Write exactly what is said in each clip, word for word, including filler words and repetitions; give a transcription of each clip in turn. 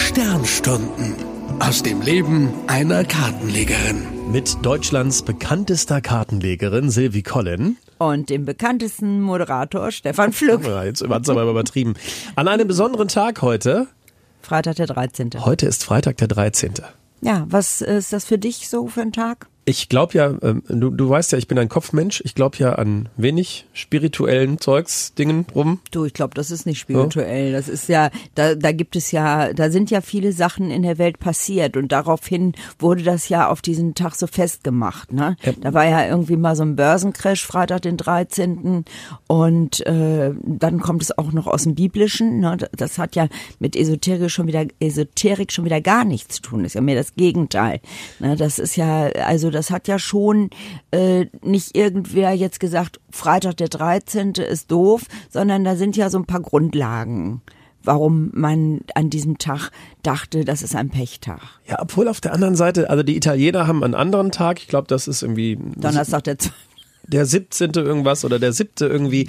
Sternstunden aus dem Leben einer Kartenlegerin. Mit Deutschlands bekanntester Kartenlegerin Sylvie Collin. Und dem bekanntesten Moderator Stefan Pflück. Ja, jetzt hat es aber übertrieben. An einem besonderen Tag heute. Freitag der dreizehnte. Heute ist Freitag der dreizehnte. Ja, was ist das für dich so für ein Tag? Ich glaube ja, ähm, du, du weißt ja, ich bin ein Kopfmensch. Ich glaube ja an wenig spirituellen Zeugs, Dingen rum. Du, ich glaube, das ist nicht spirituell. Das ist ja, da, da gibt es ja, da sind ja viele Sachen in der Welt passiert und daraufhin wurde das ja auf diesen Tag so festgemacht. Ne? Ja. Da war ja irgendwie mal so ein Börsencrash, Freitag den dreizehnten und äh, dann kommt es auch noch aus dem Biblischen. Ne? Das hat ja mit Esoterik schon wieder, Esoterik schon wieder gar nichts zu tun. Das ist ja mehr das Gegenteil. Ne? Das ist ja, also das hat ja schon äh, nicht irgendwer jetzt gesagt, Freitag der dreizehnte ist doof, sondern da sind ja so ein paar Grundlagen, warum man an diesem Tag dachte, das ist ein Pechtag. Ja, obwohl auf der anderen Seite, also die Italiener haben einen anderen Tag, ich glaube, das ist irgendwie Donnerstag der der siebzehnte irgendwas oder der siebte irgendwie.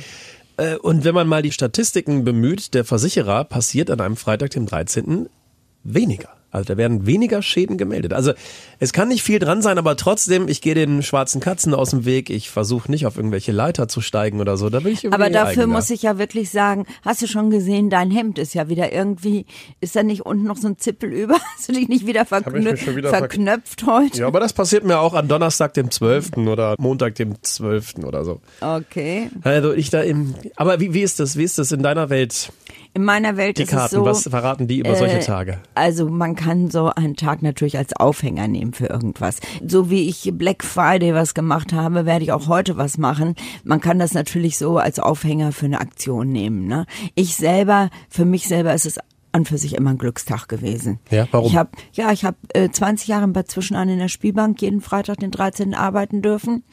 Und wenn man mal die Statistiken bemüht, der Versicherer passiert an einem Freitag, dem dreizehnten weniger. Also da werden weniger Schäden gemeldet. Also es kann nicht viel dran sein, aber trotzdem, ich gehe den schwarzen Katzen aus dem Weg. Ich versuche nicht auf irgendwelche Leiter zu steigen oder so. Da bin ich irgendwie Aber dafür eigener. Muss ich ja wirklich sagen, hast du schon gesehen, dein Hemd ist ja wieder irgendwie, ist da nicht unten noch so ein Zippel über? Hast du dich nicht wieder, verknü- schon wieder verknöpft heute? Ja, aber das passiert mir auch an Donnerstag, dem zwölften oder Montag, dem zwölften oder so. Okay. Also ich da im, aber wie, wie ist das? Wie ist das in deiner Welt? In meiner Welt die ist Karten, es so. Was verraten die über äh, solche Tage? Also man kann so einen Tag natürlich als Aufhänger nehmen für irgendwas. So wie ich Black Friday was gemacht habe, werde ich auch heute was machen. Man kann das natürlich so als Aufhänger für eine Aktion nehmen. Ne? Ich selber, für mich selber ist es an für sich immer ein Glückstag gewesen. Ja, warum? Ich habe ja, ich habe äh, zwanzig Jahre bei Zwischenan in der Spielbank jeden Freitag den dreizehnten arbeiten dürfen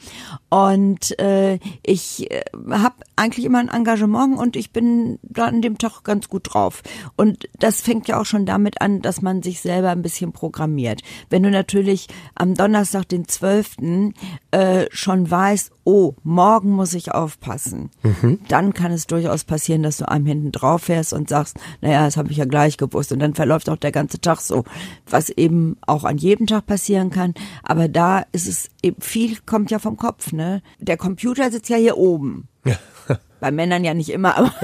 und äh, ich äh, habe eigentlich immer ein Engagement und ich bin da an dem Tag ganz gut drauf. Und das fängt ja auch schon damit an, dass man sich selber ein bisschen programmiert. Wenn du natürlich am Donnerstag, den zwölften Äh, schon weißt, oh, morgen muss ich aufpassen, mhm. dann kann es durchaus passieren, dass du einem hinten drauf fährst und sagst, naja, das habe ich ja gleich gewusst. Und dann verläuft auch der ganze Tag so, was eben auch an jedem Tag passieren kann. Aber da ist es eben, viel kommt ja vom Kopf, ne? Der Computer sitzt ja hier oben. Ja. Bei Männern ja nicht immer, aber,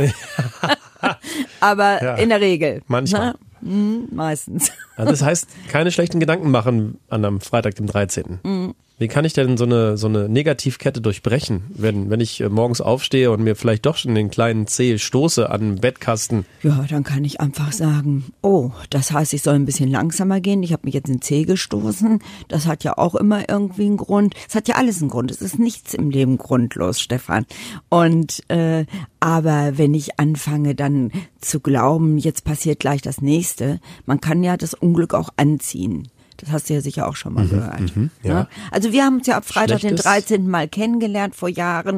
aber ja, in der Regel. Manchmal. Na? Hm, meistens. Also das heißt, keine schlechten Gedanken machen an einem Freitag, dem dreizehnten Mhm. Wie kann ich denn so eine so eine Negativkette durchbrechen, wenn wenn ich morgens aufstehe und mir vielleicht doch schon den kleinen Zeh stoße an den Bettkasten? Ja, dann kann ich einfach sagen, oh, das heißt, ich soll ein bisschen langsamer gehen. Ich habe mich jetzt in den Zeh gestoßen. Das hat ja auch immer irgendwie einen Grund. Es hat ja alles einen Grund. Es ist nichts im Leben grundlos, Stefan. Und äh, aber wenn ich anfange dann zu glauben, jetzt passiert gleich das Nächste, man kann ja das Unglück auch anziehen. Das hast du ja sicher auch schon mal mhm, gehört. Mhm, ja. Ne? Also wir haben uns ja ab Freitag Schlechtes. den dreizehnten Mal kennengelernt vor Jahren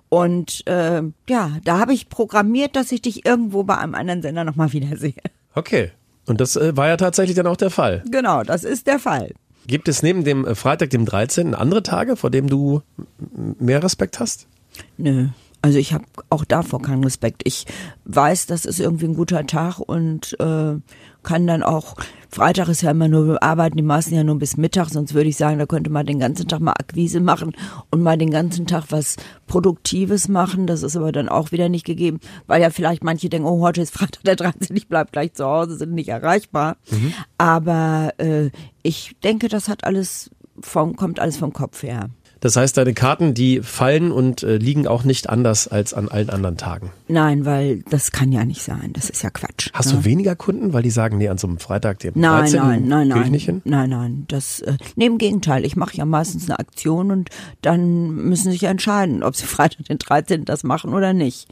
und äh, ja, da habe ich programmiert, dass ich dich irgendwo bei einem anderen Sender nochmal wiedersehe. Okay, und das äh, war ja tatsächlich dann auch der Fall. Genau, das ist der Fall. Gibt es neben dem Freitag, dem dreizehnten andere Tage, vor dem du mehr Respekt hast? Nö. Also ich habe auch davor keinen Respekt. Ich weiß, das ist irgendwie ein guter Tag und äh, kann dann auch, Freitag ist ja immer nur arbeiten, die meisten ja nur bis Mittag, sonst würde ich sagen, da könnte man den ganzen Tag mal Akquise machen und mal den ganzen Tag was Produktives machen. Das ist aber dann auch wieder nicht gegeben, weil ja vielleicht manche denken, oh, heute ist Freitag der dreizehnte ich bleib gleich zu Hause, sind nicht erreichbar. Mhm. Aber äh, ich denke, das hat alles vom, kommt alles vom Kopf her. Das heißt, deine Karten, die fallen und äh, liegen auch nicht anders als an allen anderen Tagen? Nein, weil das kann ja nicht sein. Das ist ja Quatsch. Hast ne? du weniger Kunden, weil die sagen, nee, an so einem Freitag, dem nein, dreizehnten Nein, nein, gehe ich nein. nicht hin? Nein, nein. Das, äh, nee, im Gegenteil. Ich mache ja meistens eine Aktion und dann müssen sie sich entscheiden, ob sie Freitag den dreizehnten das machen oder nicht.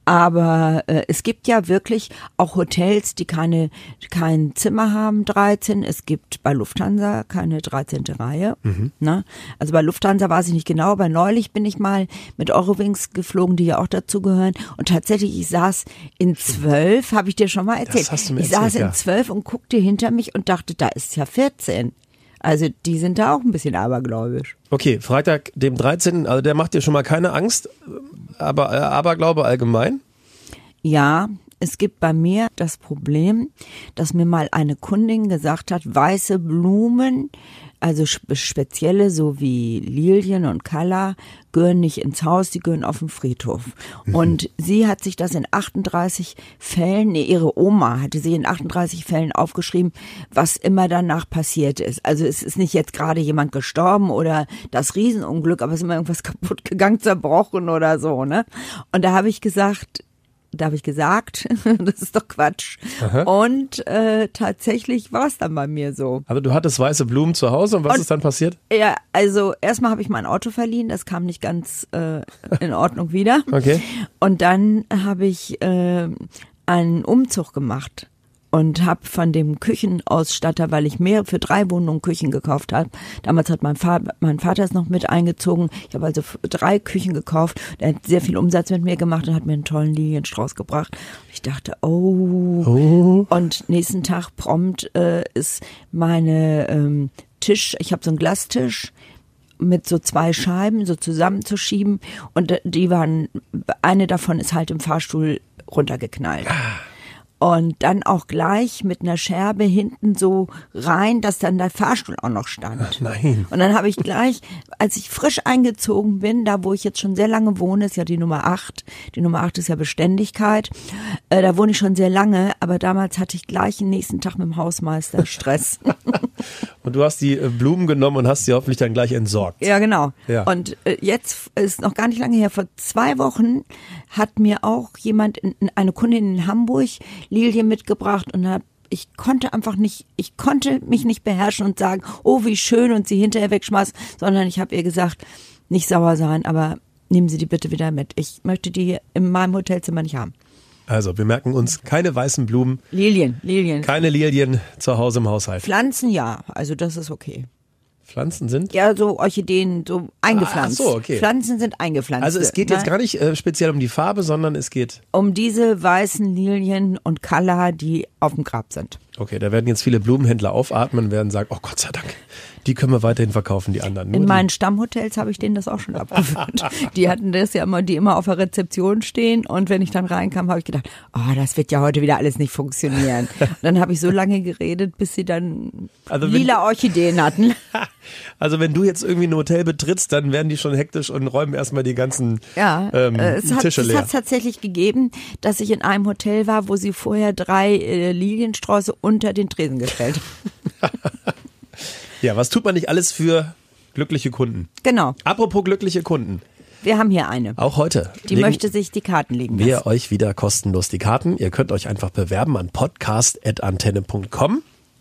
Aber äh, es gibt ja wirklich auch Hotels, die keine kein Zimmer haben, dreizehn. Es gibt bei Lufthansa keine dreizehnte Reihe. Mhm. Ne? Also bei Lufthansa weiß ich nicht genau, aber neulich bin ich mal mit Eurowings geflogen, die ja auch dazu gehören. Und tatsächlich, ich saß in zwölf, habe ich dir schon mal erzählt. Das hast du mir ich erzählt, saß in ja. zwölf und guckte hinter mich und dachte, da ist ja vierzehn. Also die sind da auch ein bisschen abergläubisch. Okay, Freitag, dem dreizehnten Also der macht dir schon mal keine Angst, aber äh, Aberglaube allgemein? Ja, Es gibt bei mir das Problem, dass mir mal eine Kundin gesagt hat, weiße Blumen, also spezielle, so wie Lilien und Kalla, gehören nicht ins Haus, die gehören auf den Friedhof. Mhm. Und sie hat sich das in achtunddreißig Fällen, nee, ihre Oma hatte sie in achtunddreißig Fällen aufgeschrieben, was immer danach passiert ist. Also es ist nicht jetzt gerade jemand gestorben oder das Riesenunglück, aber es ist immer irgendwas kaputt gegangen, zerbrochen oder so, ne? Und da habe ich gesagt, Da habe ich gesagt, das ist doch Quatsch. Aha. Und äh, tatsächlich war es dann bei mir so. Aber du hattest weiße Blumen zu Hause und was und, ist dann passiert? Ja, also erstmal habe ich mein Auto verliehen, das kam nicht ganz äh, in Ordnung wieder. Okay. Und dann habe ich äh, einen Umzug gemacht und habe von dem Küchenausstatter, weil ich mehr für drei Wohnungen Küchen gekauft habe. Damals hat mein Vater, mein Vater ist noch mit eingezogen. Ich habe also drei Küchen gekauft. Der hat sehr viel Umsatz mit mir gemacht und hat mir einen tollen Lilienstrauß gebracht. Ich dachte, oh. oh. Und nächsten Tag prompt äh, ist meine ähm, Tisch, ich habe so einen Glastisch mit so zwei Scheiben so zusammenzuschieben und die waren, eine davon ist halt im Fahrstuhl runtergeknallt. Und dann auch gleich mit einer Scherbe hinten so rein, dass dann der Fahrstuhl auch noch stand. Ach nein. Und dann habe ich gleich, als ich frisch eingezogen bin, da wo ich jetzt schon sehr lange wohne, ist ja die Nummer acht. Die Nummer acht ist ja Beständigkeit. Äh, da wohne ich schon sehr lange, aber damals hatte ich gleich den nächsten Tag mit dem Hausmeister Stress. Und du hast die Blumen genommen und hast sie hoffentlich dann gleich entsorgt. Ja, genau. Ja. Und äh, jetzt ist noch gar nicht lange her, vor zwei Wochen hat mir auch jemand, in, eine Kundin in Hamburg, Lilien mitgebracht und hab, ich konnte einfach nicht, ich konnte mich nicht beherrschen und sagen, oh wie schön und sie hinterher wegschmeißen, sondern ich habe ihr gesagt, nicht sauer sein, aber nehmen Sie die bitte wieder mit. Ich möchte die in meinem Hotelzimmer nicht haben. Also, wir merken uns, keine weißen Blumen. Lilien, Lilien. Keine Lilien zu Hause im Haushalt. Pflanzen ja, also das ist okay. Pflanzen sind? Ja, so Orchideen, so eingepflanzt. Ah, ach so, okay. Pflanzen sind eingepflanzt. Also es geht jetzt gar nicht äh, speziell um die Farbe, sondern es geht um diese weißen Lilien und Kalla, die auf dem Grab sind. Okay, da werden jetzt viele Blumenhändler aufatmen und werden sagen, oh Gott sei Dank, die können wir weiterhin verkaufen, die anderen. Nur in meinen die. Stammhotels habe ich denen das auch schon abgewöhnt. Die hatten das ja immer, die immer auf der Rezeption stehen und wenn ich dann reinkam, habe ich gedacht, oh, das wird ja heute wieder alles nicht funktionieren. Und dann habe ich so lange geredet, bis sie dann also lila wenn, Orchideen hatten. Also wenn du jetzt irgendwie ein Hotel betrittst, dann werden die schon hektisch und räumen erstmal die ganzen ja, ähm, es hat, Tische leer. Es hat tatsächlich gegeben, dass ich in einem Hotel war, wo sie vorher drei äh, Liliensträuße unter den Tresen gestellt haben. Ja, was tut man nicht alles für glückliche Kunden? Genau. Apropos glückliche Kunden. Wir haben hier eine. Auch heute. Die möchte sich die Karten legen lassen. Wir euch wieder kostenlos die Karten. Ihr könnt euch einfach bewerben an podcast at antenne punkt com.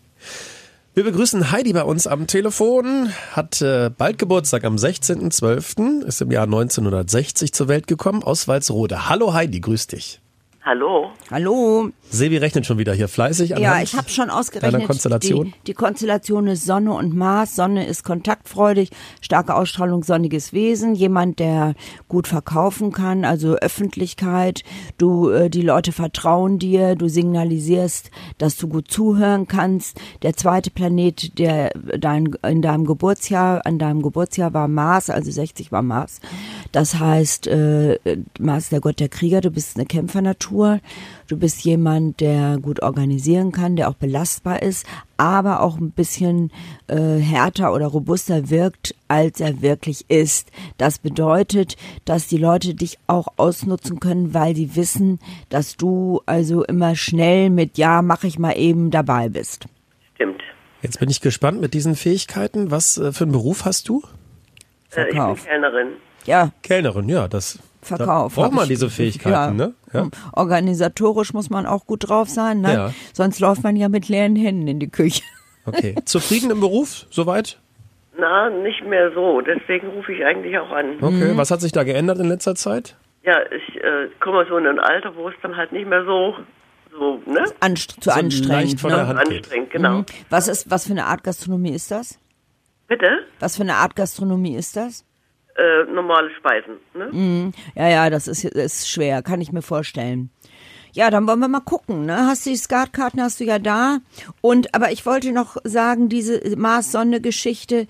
Wir begrüßen Heidi bei uns am Telefon, hat äh, bald Geburtstag am sechzehnten zwölften, ist im Jahr neunzehnhundertsechzig zur Welt gekommen, aus Walsrode. Hallo Heidi, grüß dich. Hallo. Hallo. Sebi rechnet schon wieder hier fleißig. Ja, ich habe schon ausgerechnet. Konstellation. Die, die Konstellation ist Sonne und Mars. Sonne ist kontaktfreudig, starke Ausstrahlung, sonniges Wesen. Jemand, der gut verkaufen kann, also Öffentlichkeit. Du, äh, die Leute vertrauen dir. Du signalisierst, dass du gut zuhören kannst. Der zweite Planet, der dein, in deinem Geburtsjahr, an deinem Geburtsjahr war Mars, also sechzig war Mars. Das heißt, äh, Mars ist der Gott der Krieger. Du bist eine Kämpfernatur. Du bist jemand, der gut organisieren kann, der auch belastbar ist, aber auch ein bisschen äh, härter oder robuster wirkt, als er wirklich ist. Das bedeutet, dass die Leute dich auch ausnutzen können, weil sie wissen, dass du also immer schnell mit Ja, mach ich mal eben dabei bist. Stimmt. Jetzt bin ich gespannt mit diesen Fähigkeiten. Was äh, für einen Beruf hast du? Verkauf. Äh, ich bin Kellnerin. Ja. Kellnerin, ja, das Verkauf. Da braucht man diese Fähigkeiten, ja. ne? Ja. Organisatorisch muss man auch gut drauf sein, ne? Ja. Sonst läuft man ja mit leeren Händen in die Küche. Okay. Zufrieden im Beruf, soweit? Na, nicht mehr so. Deswegen rufe ich eigentlich auch an. Okay. Mhm. Was hat sich da geändert in letzter Zeit? Ja, ich äh, komme so in ein Alter, wo es dann halt nicht mehr so, so ne? Anst- zu so anstrengend. Leicht von ne? der Hand Anstrengend, geht. genau. Mhm. Was ist, was für eine Art Gastronomie ist das? Bitte? Was für eine Art Gastronomie ist das? Äh, normale Speisen, ne? Mm, ja, ja, das ist, ist schwer, kann ich mir vorstellen. Ja, dann wollen wir mal gucken, ne? Hast du die Skatkarten, hast du ja da. Und, aber ich wollte noch sagen, diese Mars-Sonne-Geschichte,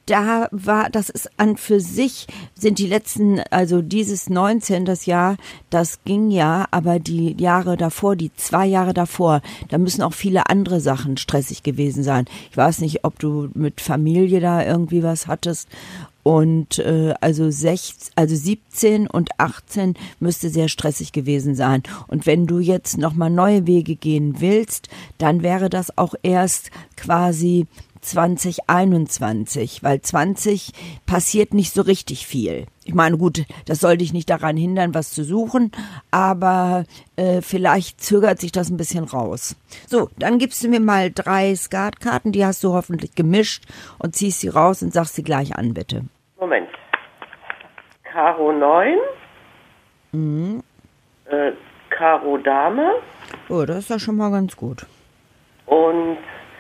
da war, das ist an für sich, sind die letzten, also dieses neunzehn, das Jahr, das ging ja, aber die Jahre davor, die zwei Jahre davor, da müssen auch viele andere Sachen stressig gewesen sein. Ich weiß nicht, ob du mit Familie da irgendwie was hattest. Und äh, also sechzehn, also siebzehn und achtzehn müsste sehr stressig gewesen sein. Und wenn du jetzt nochmal neue Wege gehen willst, dann wäre das auch erst quasi zwanzig einundzwanzig, weil zwanzig passiert nicht so richtig viel. Ich meine, gut, das soll dich nicht daran hindern, was zu suchen, aber äh, vielleicht zögert sich das ein bisschen raus. So, dann gibst du mir mal drei Skatkarten, die hast du hoffentlich gemischt und ziehst sie raus und sagst sie gleich an, bitte. Moment. Karo neun, Mhm. äh, Karo Dame Oh, das ist ja schon mal ganz gut. und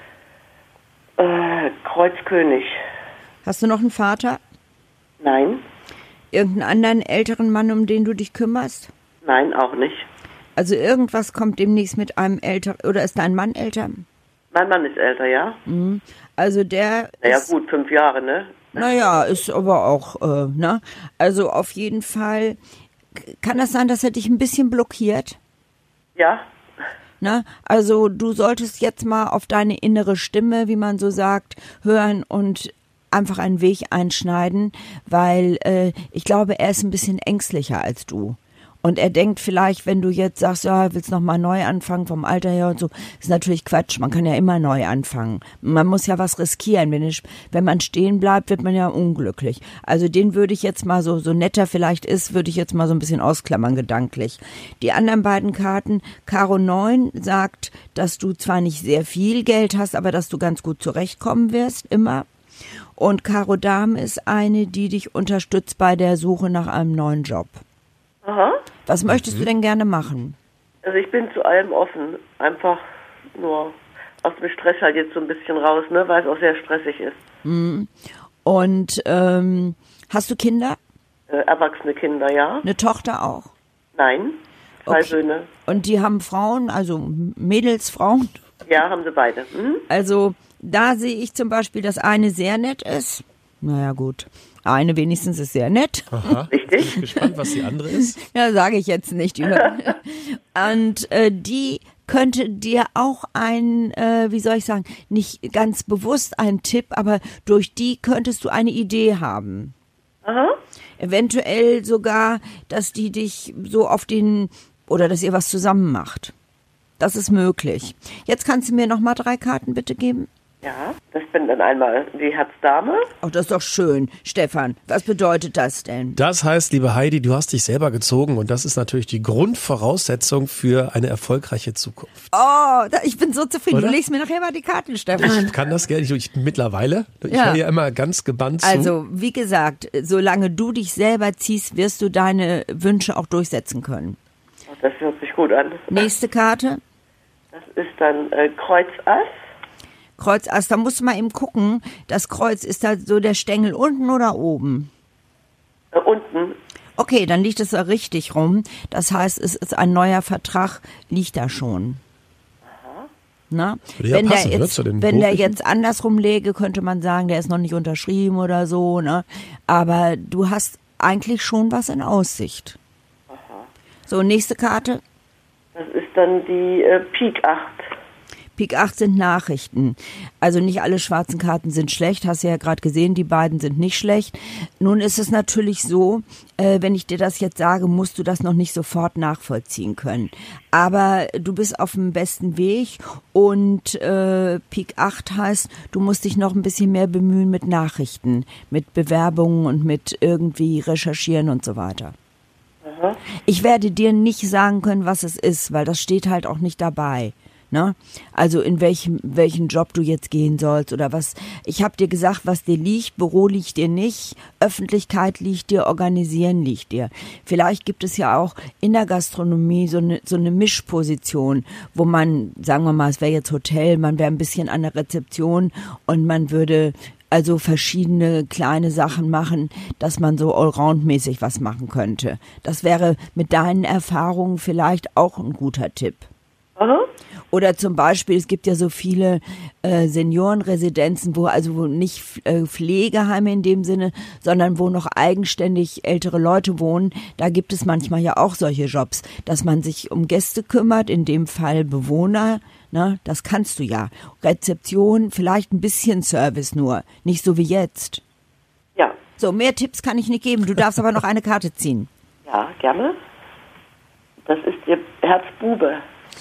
äh, Kreuz König. Hast du noch einen Vater? Nein, Irgendeinen anderen älteren Mann, um den du dich kümmerst? nein, auch nicht. Also irgendwas kommt demnächst mit einem älteren, oder ist dein Mann älter? Mein Mann ist älter, ja? Also der Naja, ist, gut, fünf Jahre, ne? naja, ist aber auch, äh, ne? Also auf jeden Fall, kann das sein, dass er dich ein bisschen blockiert? Ja, Ne? Also du solltest jetzt mal auf deine innere Stimme, wie man so sagt, hören und einfach einen Weg einschneiden, weil äh, ich glaube, er ist ein bisschen ängstlicher als du. Und er denkt vielleicht, wenn du jetzt sagst, ja, willst noch mal neu anfangen vom Alter her und so, ist natürlich Quatsch. Man kann ja immer neu anfangen. Man muss ja was riskieren. Wenn, ich, wenn man stehen bleibt, wird man ja unglücklich. Also den würde ich jetzt mal so, so netter vielleicht ist, würde ich jetzt mal so ein bisschen ausklammern gedanklich. Die anderen beiden Karten, Karo neun sagt, dass du zwar nicht sehr viel Geld hast, aber dass du ganz gut zurechtkommen wirst, immer. Und Karo Dame ist eine, die dich unterstützt bei der Suche nach einem neuen Job. aha. Was möchtest du denn gerne machen? Also ich bin zu allem offen. Einfach nur aus dem Stress halt jetzt so ein bisschen raus, ne? Weil es auch sehr stressig ist. Und ähm, hast du Kinder? Äh, erwachsene Kinder, ja? Eine Tochter auch? Nein, zwei Okay. Söhne. Und die haben Frauen, also Mädels, Frauen? Ja, haben sie beide. Hm? Also da sehe ich zum Beispiel, dass eine sehr nett ist. Naja gut, eine wenigstens ist sehr nett. Aha. Richtig? Ich bin gespannt, was die andere ist. Ja, sage ich jetzt nicht. Und äh, die könnte dir auch ein, äh, wie soll ich sagen, nicht ganz bewusst ein Tipp, aber durch die könntest du eine Idee haben. Aha. Eventuell sogar, dass die dich so auf den, oder dass ihr was zusammen macht. Das ist möglich. Jetzt kannst du mir noch mal drei Karten bitte geben. Ja, das bin dann einmal die Herzdame. Oh, das ist doch schön. Stefan, was bedeutet das denn? Das heißt, liebe Heidi, du hast dich selber gezogen und das ist natürlich die Grundvoraussetzung für eine erfolgreiche Zukunft. Oh, da, ich bin so zufrieden. Oder? Du legst mir nachher mal die Karten, Stefan. Ich kann das gerne, ich, ich mittlerweile, ich Ja. höre ja immer ganz gebannt zu. Also, wie gesagt, solange du dich selber ziehst, wirst du deine Wünsche auch durchsetzen können. Oh, das hört sich gut an. Nächste Karte. Das ist dann äh, Kreuz Ass. Kreuz Ass, da musst du mal eben gucken. Das Kreuz, ist da so der Stängel unten oder oben? Äh, unten. Okay, dann liegt es da richtig rum. Das heißt, es ist ein neuer Vertrag, liegt da schon. Na? Würde ja wenn passen, der ne, jetzt, zu den wenn der beruflichen. jetzt andersrum läge, könnte man sagen, der ist noch nicht unterschrieben oder so. Ne? Aber du hast eigentlich schon was in Aussicht. So, nächste Karte. Das ist dann die äh, Pik acht. Pik acht sind Nachrichten. Also nicht alle schwarzen Karten sind schlecht, hast du ja gerade gesehen, die beiden sind nicht schlecht. Nun ist es natürlich so, äh, wenn ich dir das jetzt sage, musst du das noch nicht sofort nachvollziehen können. Aber du bist auf dem besten Weg und äh, Pik acht heißt, du musst dich noch ein bisschen mehr bemühen mit Nachrichten, mit Bewerbungen und mit irgendwie recherchieren und so weiter. Ich werde dir nicht sagen können, was es ist, weil das steht halt auch nicht dabei. Ne? Also in welchem welchen Job du jetzt gehen sollst oder was. Ich habe dir gesagt, was dir liegt. Büro liegt dir nicht, Öffentlichkeit liegt dir, Organisieren liegt dir. Vielleicht gibt es ja auch in der Gastronomie so eine so eine Mischposition, wo man, sagen wir mal, es wäre jetzt Hotel, man wäre ein bisschen an der Rezeption und man würde also verschiedene kleine Sachen machen, dass man so allround-mäßig was machen könnte. Das wäre mit deinen Erfahrungen vielleicht auch ein guter Tipp. Aha. Oder zum Beispiel, es gibt ja so viele äh, Seniorenresidenzen, wo also wo nicht äh, Pflegeheime in dem Sinne, sondern wo noch eigenständig ältere Leute wohnen. Da gibt es manchmal ja auch solche Jobs, dass man sich um Gäste kümmert, in dem Fall Bewohner. Ne, das kannst du ja. Rezeption, vielleicht ein bisschen Service nur, nicht so wie jetzt. Ja. So, mehr Tipps kann ich nicht geben. Du darfst aber noch eine Karte ziehen. Ja, gerne. Das ist Ihr Herzbube.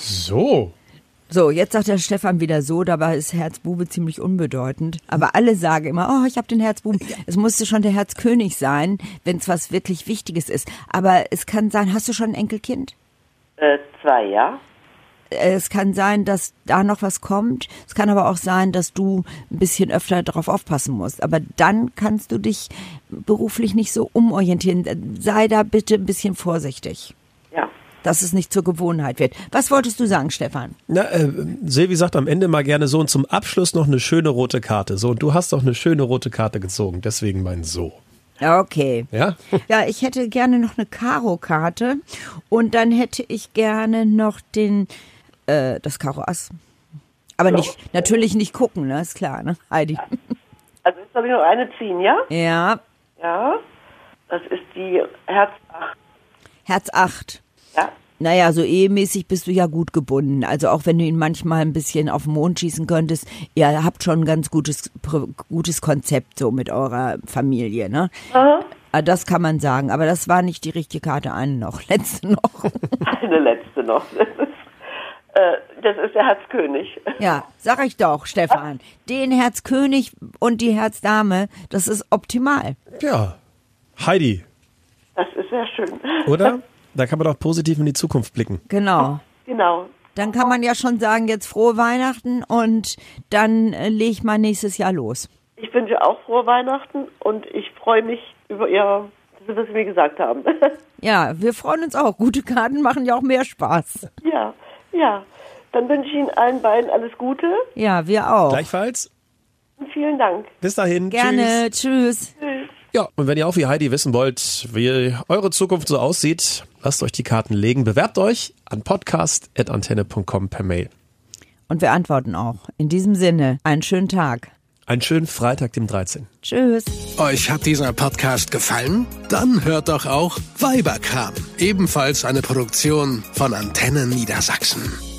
So. So, jetzt sagt der Stefan wieder so, dabei ist Herzbube ziemlich unbedeutend. Aber alle sagen immer, oh, ich habe den Herzbuben. Es musste schon der Herzkönig sein, wenn es was wirklich Wichtiges ist. Aber es kann sein, hast du schon ein Enkelkind? Äh, zwei, ja. Es kann sein, dass da noch was kommt. Es kann aber auch sein, dass du ein bisschen öfter darauf aufpassen musst. Aber dann kannst du dich beruflich nicht so umorientieren. Sei da bitte ein bisschen vorsichtig. Ja. Dass es nicht zur Gewohnheit wird. Was wolltest du sagen, Stefan? Na, äh, Silvi sagt am Ende mal gerne so und zum Abschluss noch eine schöne rote Karte. So, und du hast doch eine schöne rote Karte gezogen, deswegen mein So. Okay. Ja? Ja, ich hätte gerne noch eine Karo-Karte und dann hätte ich gerne noch den, äh, das Karo Ass. Aber nicht, natürlich nicht gucken, ne, ist klar, ne, Heidi? Also jetzt habe ich noch eine ziehen, ja? Ja, Ja. Das ist die Herz acht. Herz acht. Ja. Naja, so ehemäßig bist du ja gut gebunden. Also auch wenn du ihn manchmal ein bisschen auf den Mond schießen könntest, ihr habt schon ein ganz gutes, gutes Konzept so mit eurer Familie, ne? Aha. Das kann man sagen, aber das war nicht die richtige Karte. Eine noch, letzte noch. Eine letzte noch. Das ist, äh, das ist der Herzkönig. Ja, sag ich doch, Stefan. Den Herzkönig und die Herzdame, das ist optimal. Ja. Heidi, Das ist sehr schön. oder? Da kann man doch positiv in die Zukunft blicken. Genau. Genau. Dann kann man ja schon sagen, jetzt frohe Weihnachten und dann äh, lege ich mal nächstes Jahr los. Ich wünsche auch frohe Weihnachten und ich freue mich über Ihr, was Sie mir gesagt haben. Ja, wir freuen uns auch. Gute Karten machen ja auch mehr Spaß. Ja, ja. Dann wünsche ich Ihnen allen beiden alles Gute Ja, wir auch. Gleichfalls. und vielen Dank. Bis dahin. Gerne. Tschüss. Tschüss. Ja, und wenn ihr auch wie Heidi wissen wollt, wie eure Zukunft so aussieht, lasst euch die Karten legen. Bewerbt euch an podcast at antenne punkt com per Mail. Und wir antworten auch. In diesem Sinne, einen schönen Tag. Einen schönen Freitag, dem dreizehnten Tschüss. Euch hat dieser Podcast gefallen? Dann hört doch auch Weiberkram, ebenfalls eine Produktion von Antenne Niedersachsen.